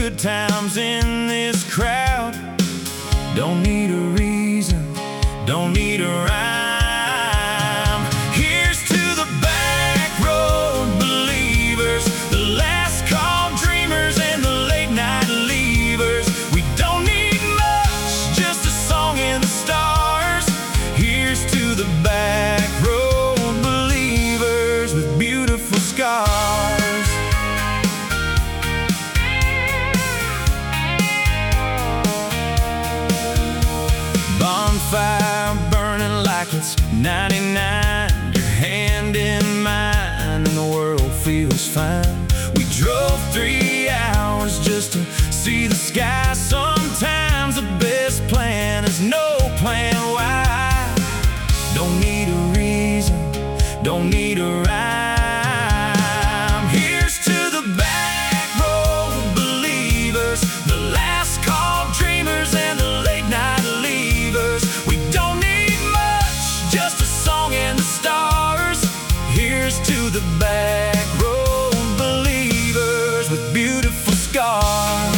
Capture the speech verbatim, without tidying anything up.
good times in this crowd. Don't need a reason, don't need a rhyme. Here's to the back road believers, the last call dreamers, and the late night leavers. We don't need much, just a song in the stars. Here's to the back road believers with beautiful scars. Bonfire burning like it's ninety-nine, your hand in mine, and the world feels fine. We drove three hours just to see the sky. Sometimes the best plan is no plan. Why? Don't need a reason, don't need a rhyme. Here's to the back road believers, the last call dreamers, and the late night leavers. We don't need much, just a song in the stars. Here's to the back road believers with beautiful scars.